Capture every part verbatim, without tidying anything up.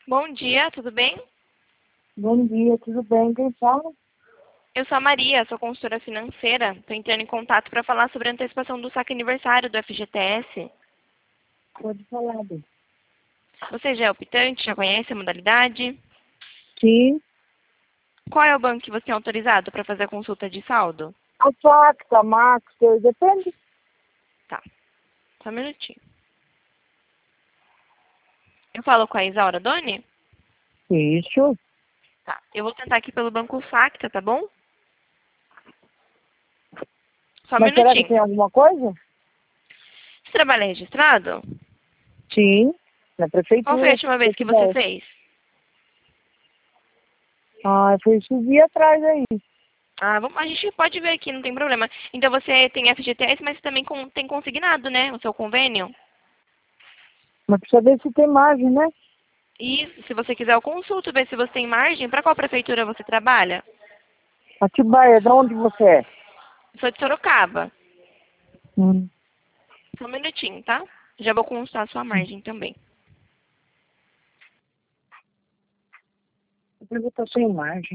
Bom dia, tudo bem? Bom dia, tudo bem? Quem fala? Eu sou a Maria, sou consultora financeira. Estou entrando em contato para falar sobre a antecipação do saque aniversário do F G T S. Pode falar, bem. Você já é optante? Já conhece a modalidade? Sim. Qual é o banco que você tem autorizado para fazer a consulta de saldo? A Facta, a Master, depende. Tá, só um minutinho. Eu falo com a Isaura Doni? Isso. Tá, eu vou tentar aqui pelo banco Facta, tá bom? Só um Mas será que minutinho. tem alguma coisa? Você trabalha registrado? Sim. Na prefeitura. Qual foi a última vez que você fez? Ah, foi esse dia atrás aí. Ah, vamos, a gente pode ver aqui, não tem problema. Então você tem F G T S, mas você também com- tem consignado, né? O seu convênio? Mas precisa ver se tem margem, né? Isso, se você quiser eu consulto, ver se você tem margem. Para qual prefeitura você trabalha? Atibaia, de onde você é? Eu sou de Sorocaba. Hum. Só um minutinho, tá? Já vou consultar a sua margem também. Eu estou sem margem.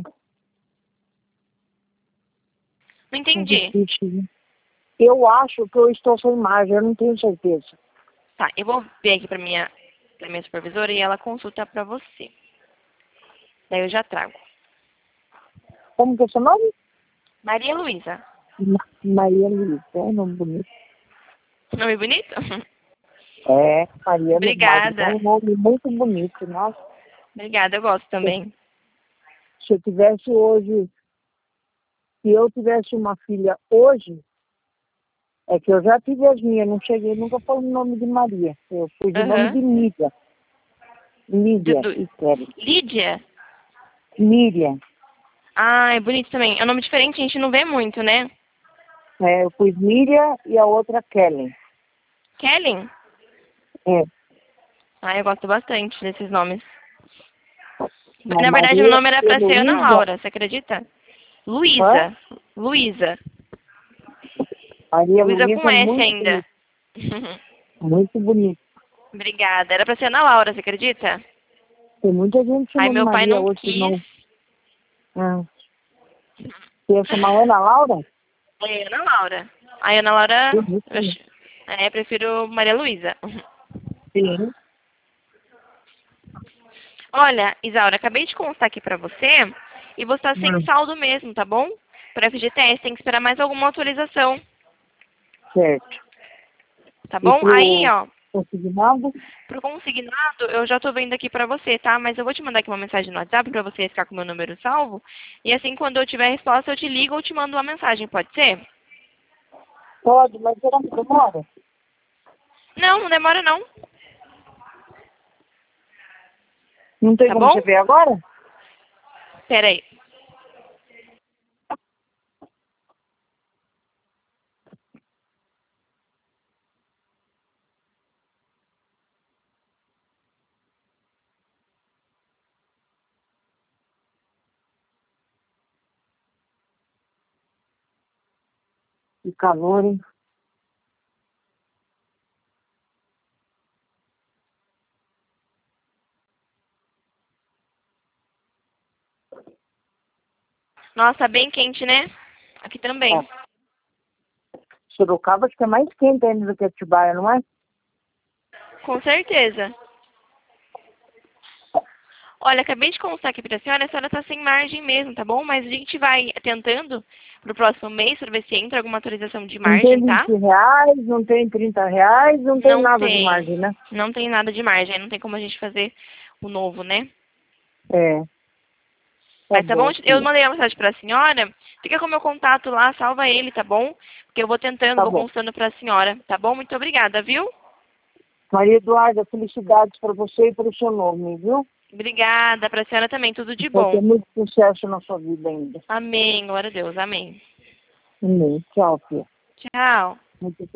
Não É entendi. difícil, né? Eu acho que eu estou sem margem, eu não tenho certeza. Tá, eu vou ver aqui pra minha, pra minha supervisora e ela consulta pra você. Daí eu já trago. Como que é seu nome? Maria Luísa. Ma- Maria Luísa, é nome bonito. Nome bonito? É, Maria Luísa, é Obrigada. um nome muito bonito, nossa. Obrigada, eu gosto também. Se eu tivesse hoje, se eu tivesse uma filha hoje, é que eu já tive as minhas, não cheguei nunca por o nome de Maria. Eu fui de nome Aham. de Lídia. Do- Lídia, do- escreve. Lídia? Miriam. Ah, é bonito também. É um nome diferente, a gente não vê muito, né? É, eu pus Miriam e a outra Kellen. Kellen? É, Ah, eu gosto bastante desses nomes. mas Na verdade, o Maria nome era pra ser Ana Heloísa, Laura, você acredita? hã? Luísa. Luísa. Maria Luísa com Luísa é S muito ainda. bonito, muito bonito. Obrigada. Era pra ser Ana Laura, você acredita? Tem muita gente Aí chamando meu pai Maria não hoje, quis. não. Ah. Você ia chamar Ana Laura? É, Ana Laura. Aí Ana Laura, Bonito, eu, né? ch- é, prefiro Maria Luísa. Sim. Olha, Isaura, acabei de constar aqui pra você e você tá sem Hum, saldo mesmo, tá bom? Para F G T S, tem que esperar mais alguma atualização, certo. tá E bom? Aí, pro ó, consignado? pro consignado, eu já tô vendo aqui pra você, tá? Mas eu vou te mandar aqui uma mensagem no WhatsApp pra você ficar com o meu número salvo. E assim, quando eu tiver a resposta, eu te ligo ou te mando uma mensagem, pode ser? Pode, mas será que demora? Não, não demora não, Não tem tá como bom? você ver agora? Pera aí. Que calor, hein? Nossa, bem quente, né? Aqui Ó, também. Sorocaba acho que é mais quente ainda do que Atibaia, não é? Com certeza. Olha, acabei de constar aqui pra senhora, a senhora tá sem margem mesmo, tá bom? Mas a gente vai tentando pro próximo mês pra ver se entra alguma atualização de Não tem margem, tá? vinte reais, não tem trinta reais, não tem Não nada de tem. margem, né? Não tem nada de margem, não tem como a gente fazer o novo, né? É, tá Mas tá bom? bom, Eu filha. mandei a mensagem pra senhora, fica com o meu contato lá, salva ele, tá bom? Porque eu vou tentando, Tá vou bom. constando pra senhora, tá bom? Muito obrigada, viu? Maria Eduarda, felicidades para você e para o seu nome, viu? Obrigada pra senhora também, tudo de Vai ter bom. muito sucesso na sua vida ainda. Amém, glória a Deus, amém. Amém. Tchau, filha. Tchau. Muito